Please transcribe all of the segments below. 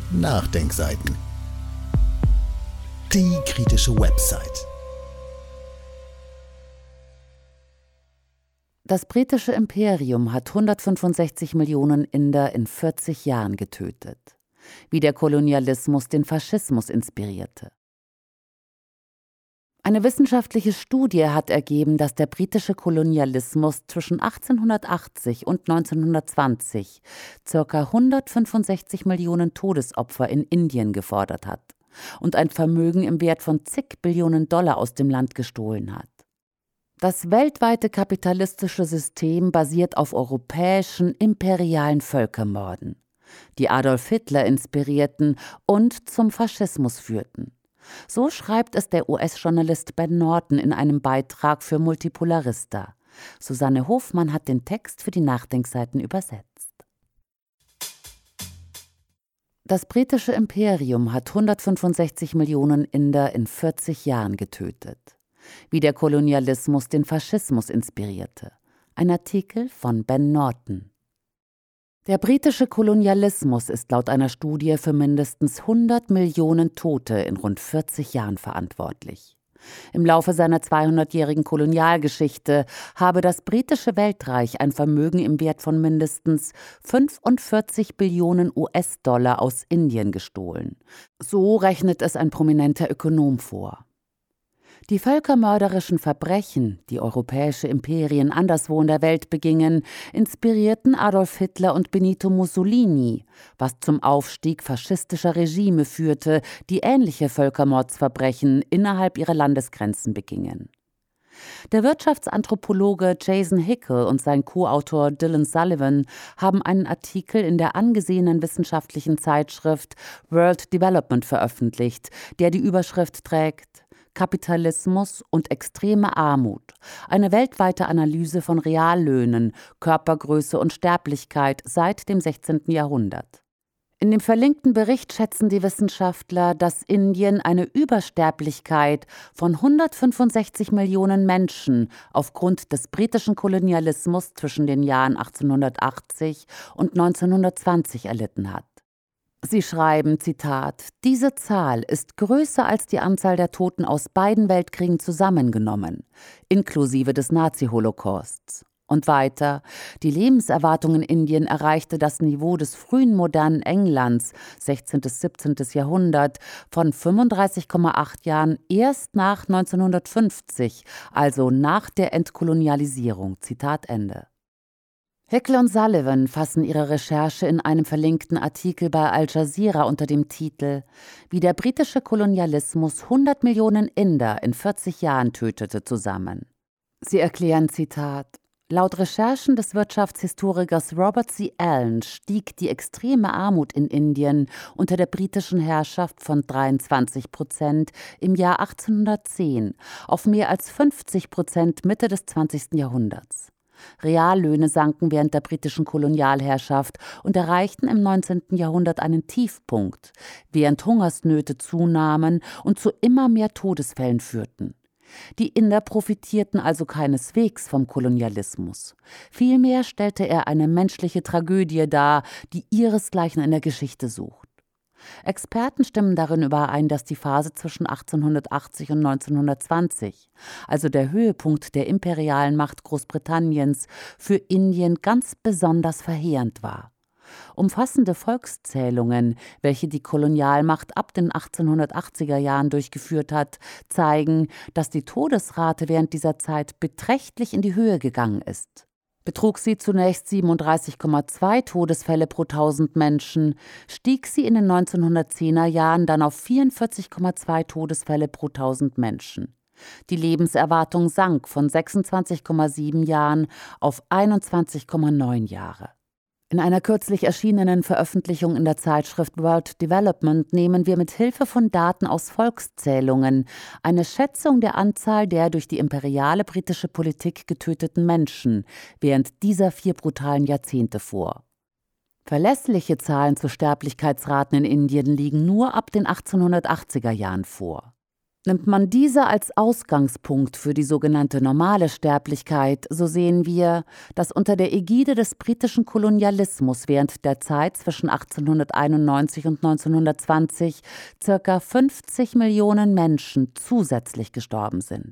Nachdenkseiten. Die kritische Website. Das britische Imperium hat 165 Millionen Inder in 40 Jahren getötet, wie der Kolonialismus den Faschismus inspirierte. Eine wissenschaftliche Studie hat ergeben, dass der britische Kolonialismus zwischen 1880 und 1920 ca. 165 Millionen Todesopfer in Indien gefordert hat und ein Vermögen im Wert von zig Billionen Dollar aus dem Land gestohlen hat. Das weltweite kapitalistische System basiert auf europäischen imperialen Völkermorden, die Adolf Hitler inspirierten und zum Faschismus führten. So schreibt es der US-Journalist Ben Norton in einem Beitrag für Multipolarista. Susanne Hofmann hat den Text für die Nachdenkseiten übersetzt. Das britische Imperium hat 165 Millionen Inder in 40 Jahren getötet, wie der Kolonialismus den Faschismus inspirierte. Ein Artikel von Ben Norton. Der britische Kolonialismus ist laut einer Studie für mindestens 100 Millionen Tote in rund 40 Jahren verantwortlich. Im Laufe seiner 200-jährigen Kolonialgeschichte habe das britische Weltreich ein Vermögen im Wert von mindestens 45 Billionen US-Dollar aus Indien gestohlen. So rechnet es ein prominenter Ökonom vor. Die völkermörderischen Verbrechen, die europäische Imperien anderswo in der Welt begingen, inspirierten Adolf Hitler und Benito Mussolini, was zum Aufstieg faschistischer Regime führte, die ähnliche Völkermordsverbrechen innerhalb ihrer Landesgrenzen begingen. Der Wirtschaftsanthropologe Jason Hickel und sein Co-Autor Dylan Sullivan haben einen Artikel in der angesehenen wissenschaftlichen Zeitschrift World Development veröffentlicht, der die Überschrift trägt: Kapitalismus und extreme Armut. Eine weltweite Analyse von Reallöhnen, Körpergröße und Sterblichkeit seit dem 16. Jahrhundert. In dem verlinkten Bericht schätzen die Wissenschaftler, dass Indien eine Übersterblichkeit von 165 Millionen Menschen aufgrund des britischen Kolonialismus zwischen den Jahren 1880 und 1920 erlitten hat. Sie schreiben, Zitat, diese Zahl ist größer als die Anzahl der Toten aus beiden Weltkriegen zusammengenommen, inklusive des Nazi-Holocausts. Und weiter, die Lebenserwartung in Indien erreichte das Niveau des frühen modernen Englands, 16. bis 17. Jahrhundert, von 35,8 Jahren erst nach 1950, also nach der Entkolonialisierung. Zitat Ende. Hickel und Sullivan fassen ihre Recherche in einem verlinkten Artikel bei Al Jazeera unter dem Titel »Wie der britische Kolonialismus 100 Millionen Inder in 40 Jahren tötete« zusammen. Sie erklären, Zitat, laut Recherchen des Wirtschaftshistorikers Robert C. Allen stieg die extreme Armut in Indien unter der britischen Herrschaft von 23% im Jahr 1810 auf mehr als 50% Mitte des 20. Jahrhunderts. Reallöhne sanken während der britischen Kolonialherrschaft und erreichten im 19. Jahrhundert einen Tiefpunkt, während Hungersnöte zunahmen und zu immer mehr Todesfällen führten. Die Inder profitierten also keineswegs vom Kolonialismus. Vielmehr stellte er eine menschliche Tragödie dar, die ihresgleichen in der Geschichte sucht. Experten stimmen darin überein, dass die Phase zwischen 1880 und 1920, also der Höhepunkt der imperialen Macht Großbritanniens, für Indien ganz besonders verheerend war. Umfassende Volkszählungen, welche die Kolonialmacht ab den 1880er Jahren durchgeführt hat, zeigen, dass die Todesrate während dieser Zeit beträchtlich in die Höhe gegangen ist. Betrug sie zunächst 37,2 Todesfälle pro 1000 Menschen, stieg sie in den 1910er Jahren dann auf 44,2 Todesfälle pro 1000 Menschen. Die Lebenserwartung sank von 26,7 Jahren auf 21,9 Jahre. In einer kürzlich erschienenen Veröffentlichung in der Zeitschrift World Development nehmen wir mit Hilfe von Daten aus Volkszählungen eine Schätzung der Anzahl der durch die imperiale britische Politik getöteten Menschen während dieser 4 brutalen Jahrzehnte vor. Verlässliche Zahlen zu Sterblichkeitsraten in Indien liegen nur ab den 1880er Jahren vor. Nimmt man diese als Ausgangspunkt für die sogenannte normale Sterblichkeit, so sehen wir, dass unter der Ägide des britischen Kolonialismus während der Zeit zwischen 1891 und 1920 ca. 50 Millionen Menschen zusätzlich gestorben sind.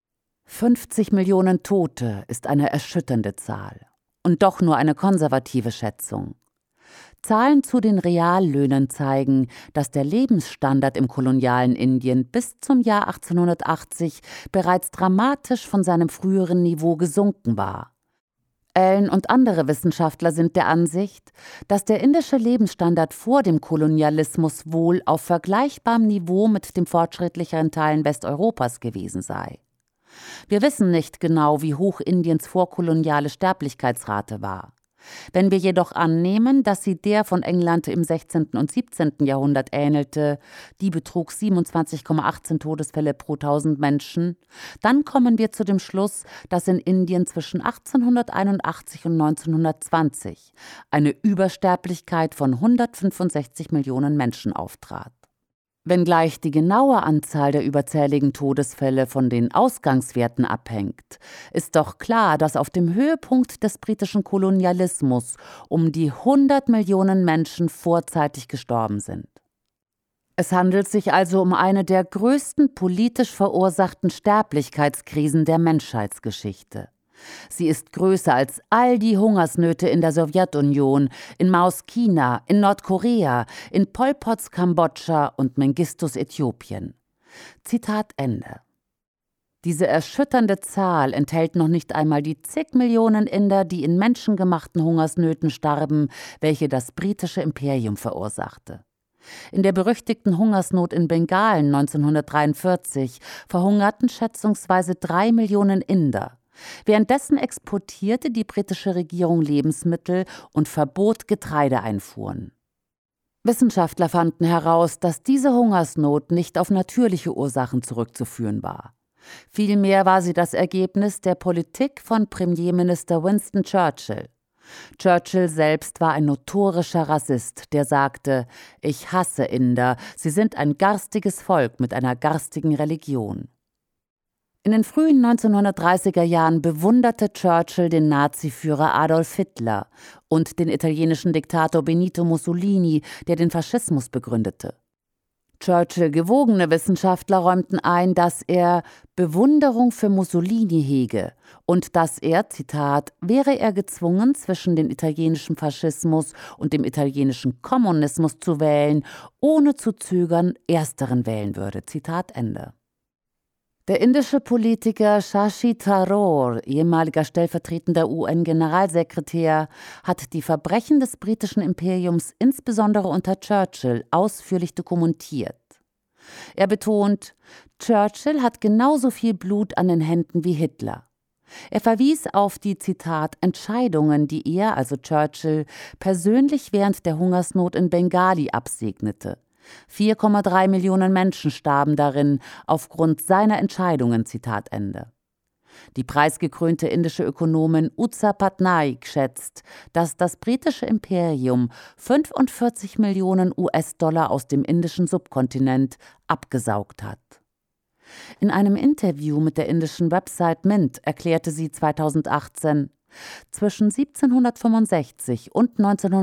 50 Millionen Tote ist eine erschütternde Zahl und doch nur eine konservative Schätzung. Zahlen zu den Reallöhnen zeigen, dass der Lebensstandard im kolonialen Indien bis zum Jahr 1880 bereits dramatisch von seinem früheren Niveau gesunken war. Allen und andere Wissenschaftler sind der Ansicht, dass der indische Lebensstandard vor dem Kolonialismus wohl auf vergleichbarem Niveau mit dem fortschrittlicheren Teilen Westeuropas gewesen sei. Wir wissen nicht genau, wie hoch Indiens vorkoloniale Sterblichkeitsrate war. Wenn wir jedoch annehmen, dass sie der von England im 16. und 17. Jahrhundert ähnelte, die betrug 27,18 Todesfälle pro 1000 Menschen, dann kommen wir zu dem Schluss, dass in Indien zwischen 1881 und 1920 eine Übersterblichkeit von 165 Millionen Menschen auftrat. Wenngleich die genaue Anzahl der überzähligen Todesfälle von den Ausgangswerten abhängt, ist doch klar, dass auf dem Höhepunkt des britischen Kolonialismus um die 100 Millionen Menschen vorzeitig gestorben sind. Es handelt sich also um eine der größten politisch verursachten Sterblichkeitskrisen der Menschheitsgeschichte. Sie ist größer als all die Hungersnöte in der Sowjetunion, in Maos China, in Nordkorea, in Pol Pots Kambodscha und Mengistus Äthiopien. Zitat Ende. Diese erschütternde Zahl enthält noch nicht einmal die zig Millionen Inder, die in menschengemachten Hungersnöten starben, welche das britische Imperium verursachte. In der berüchtigten Hungersnot in Bengalen 1943 verhungerten schätzungsweise 3 Millionen Inder. Währenddessen exportierte die britische Regierung Lebensmittel und verbot Getreideeinfuhren. Wissenschaftler fanden heraus, dass diese Hungersnot nicht auf natürliche Ursachen zurückzuführen war. Vielmehr war sie das Ergebnis der Politik von Premierminister Winston Churchill. Churchill selbst war ein notorischer Rassist, der sagte: „Ich hasse Inder, sie sind ein garstiges Volk mit einer garstigen Religion." In den frühen 1930er Jahren bewunderte Churchill den Naziführer Adolf Hitler und den italienischen Diktator Benito Mussolini, der den Faschismus begründete. Churchill gewogene Wissenschaftler räumten ein, dass er Bewunderung für Mussolini hege und dass er, Zitat, wäre er gezwungen, zwischen dem italienischen Faschismus und dem italienischen Kommunismus zu wählen, ohne zu zögern, ersteren wählen würde, Zitat Ende. Der indische Politiker Shashi Tharoor, ehemaliger stellvertretender UN-Generalsekretär, hat die Verbrechen des britischen Imperiums insbesondere unter Churchill ausführlich dokumentiert. Er betont, Churchill hat genauso viel Blut an den Händen wie Hitler. Er verwies auf die, Zitat, Entscheidungen, die er, also Churchill, persönlich während der Hungersnot in Bengali absegnete. 4,3 Millionen Menschen starben darin aufgrund seiner Entscheidungen, Zitat Ende. Die preisgekrönte indische Ökonomin Utsa Patnaik schätzt, dass das britische Imperium 45 Millionen US-Dollar aus dem indischen Subkontinent abgesaugt hat. In einem Interview mit der indischen Website Mint erklärte sie 2018, zwischen 1765 und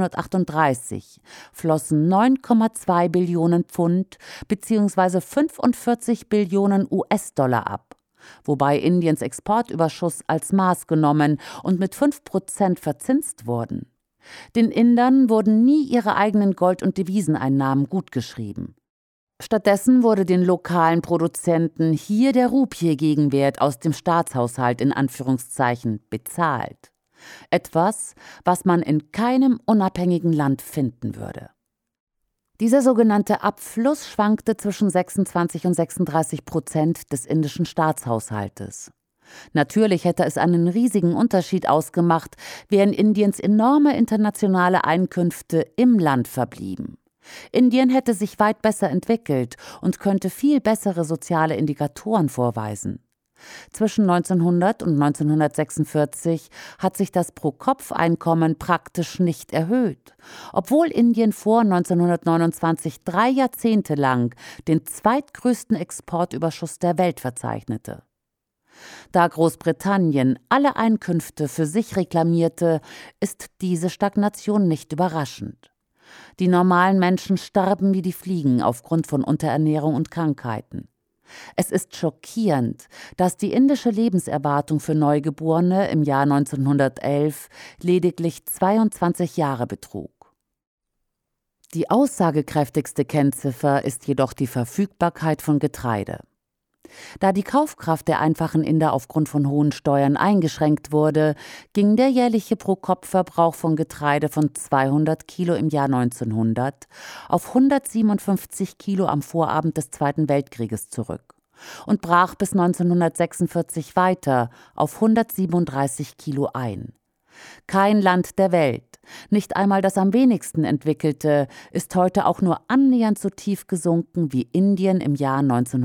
1938 flossen 9,2 Billionen Pfund bzw. 45 Billionen US-Dollar ab, wobei Indiens Exportüberschuss als Maß genommen und mit 5% verzinst wurden. Den Indern wurden nie ihre eigenen Gold- und Deviseneinnahmen gutgeschrieben. Stattdessen wurde den lokalen Produzenten hier der Rupie-Gegenwert aus dem Staatshaushalt in Anführungszeichen bezahlt. Etwas, was man in keinem unabhängigen Land finden würde. Dieser sogenannte Abfluss schwankte zwischen 26 und 36% des indischen Staatshaushaltes. Natürlich hätte es einen riesigen Unterschied ausgemacht, wären Indiens enorme internationale Einkünfte im Land verblieben. Indien hätte sich weit besser entwickelt und könnte viel bessere soziale Indikatoren vorweisen. Zwischen 1900 und 1946 hat sich das Pro-Kopf-Einkommen praktisch nicht erhöht, obwohl Indien vor 1929 3 Jahrzehnte lang den zweitgrößten Exportüberschuss der Welt verzeichnete. Da Großbritannien alle Einkünfte für sich reklamierte, ist diese Stagnation nicht überraschend. Die normalen Menschen starben wie die Fliegen aufgrund von Unterernährung und Krankheiten. Es ist schockierend, dass die indische Lebenserwartung für Neugeborene im Jahr 1911 lediglich 22 Jahre betrug. Die aussagekräftigste Kennziffer ist jedoch die Verfügbarkeit von Getreide. Da die Kaufkraft der einfachen Inder aufgrund von hohen Steuern eingeschränkt wurde, ging der jährliche Pro-Kopf-Verbrauch von Getreide von 200 Kilo im Jahr 1900 auf 157 Kilo am Vorabend des Zweiten Weltkrieges zurück und brach bis 1946 weiter auf 137 Kilo ein. Kein Land der Welt, nicht einmal das am wenigsten entwickelte, ist heute auch nur annähernd so tief gesunken wie Indien im Jahr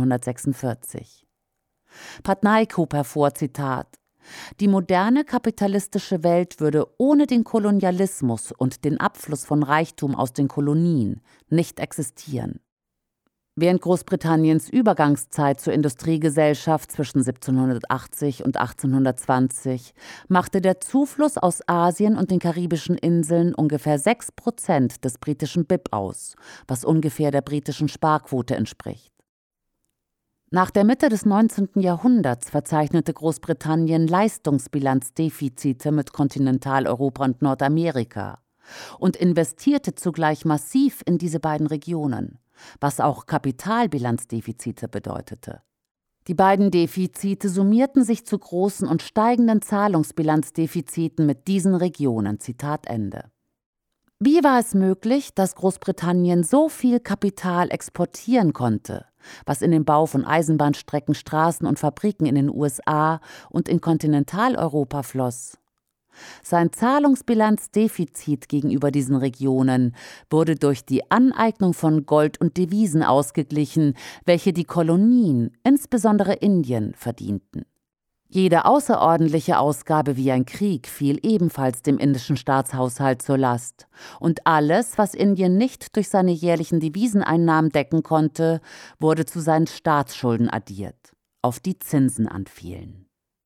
1946. Patnaik hob hervor, Zitat: Die moderne kapitalistische Welt würde ohne den Kolonialismus und den Abfluss von Reichtum aus den Kolonien nicht existieren. Während Großbritanniens Übergangszeit zur Industriegesellschaft zwischen 1780 und 1820 machte der Zufluss aus Asien und den karibischen Inseln ungefähr 6% des britischen BIP aus, was ungefähr der britischen Sparquote entspricht. Nach der Mitte des 19. Jahrhunderts verzeichnete Großbritannien Leistungsbilanzdefizite mit Kontinentaleuropa und Nordamerika und investierte zugleich massiv in diese beiden Regionen, was auch Kapitalbilanzdefizite bedeutete. Die beiden Defizite summierten sich zu großen und steigenden Zahlungsbilanzdefiziten mit diesen Regionen. Zitat Ende. Wie war es möglich, dass Großbritannien so viel Kapital exportieren konnte, was in den Bau von Eisenbahnstrecken, Straßen und Fabriken in den USA und in Kontinentaleuropa floss? Sein Zahlungsbilanzdefizit gegenüber diesen Regionen wurde durch die Aneignung von Gold und Devisen ausgeglichen, welche die Kolonien, insbesondere Indien, verdienten. Jede außerordentliche Ausgabe wie ein Krieg fiel ebenfalls dem indischen Staatshaushalt zur Last. Und alles, was Indien nicht durch seine jährlichen Deviseneinnahmen decken konnte, wurde zu seinen Staatsschulden addiert, auf die Zinsen anfielen.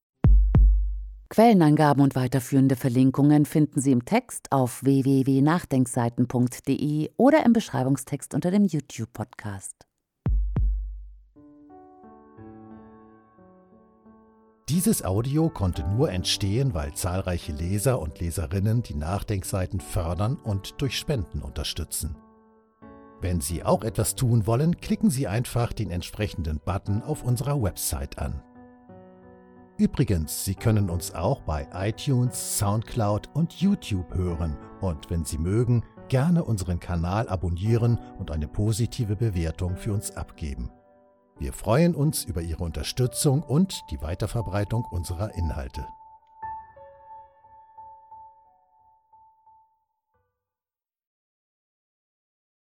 Quellenangaben und weiterführende Verlinkungen finden Sie im Text auf www.nachdenkseiten.de oder im Beschreibungstext unter dem YouTube-Podcast. Dieses Audio konnte nur entstehen, weil zahlreiche Leser und Leserinnen die Nachdenkseiten fördern und durch Spenden unterstützen. Wenn Sie auch etwas tun wollen, klicken Sie einfach den entsprechenden Button auf unserer Website an. Übrigens, Sie können uns auch bei iTunes, Soundcloud und YouTube hören und wenn Sie mögen, gerne unseren Kanal abonnieren und eine positive Bewertung für uns abgeben. Wir freuen uns über Ihre Unterstützung und die Weiterverbreitung unserer Inhalte.